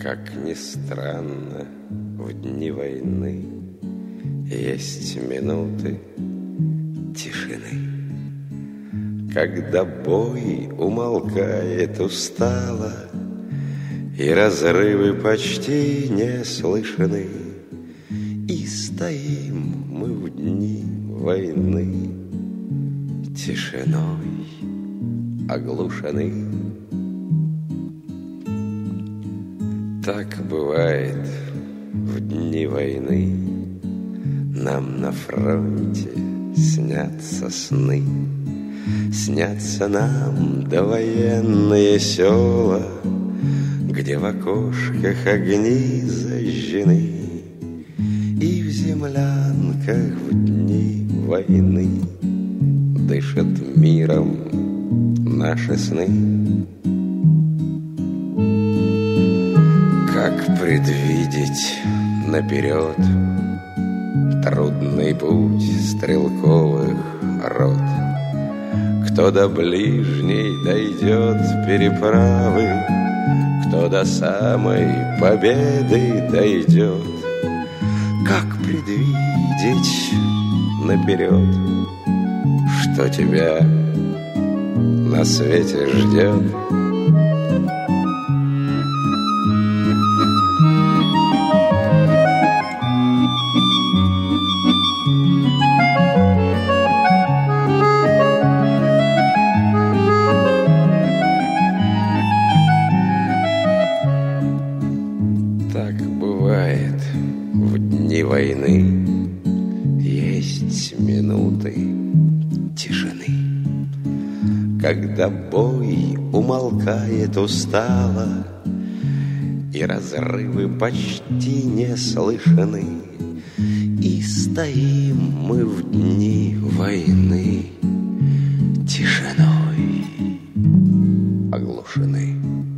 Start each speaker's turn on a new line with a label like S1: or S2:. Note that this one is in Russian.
S1: Как ни странно, в дни войны есть минуты тишины, когда бой умолкает устало, и разрывы почти не слышны, и стоим мы в дни войны тишиной оглушены. Так бывает в дни войны, нам на фронте снятся сны. Снятся нам довоенные села, где в окошках огни зажжены, и в землянках в дни войны дышат миром наши сны. Как предвидеть наперед трудный путь стрелковых рот? Кто до ближней дойдет переправы, кто до самой победы дойдет? Как предвидеть наперед, что тебя на свете ждет? Так бывает в дни войны, есть минуты тишины, когда бой умолкает устало, и разрывы почти не слышны, и стоим мы в дни войны тишиной оглушены.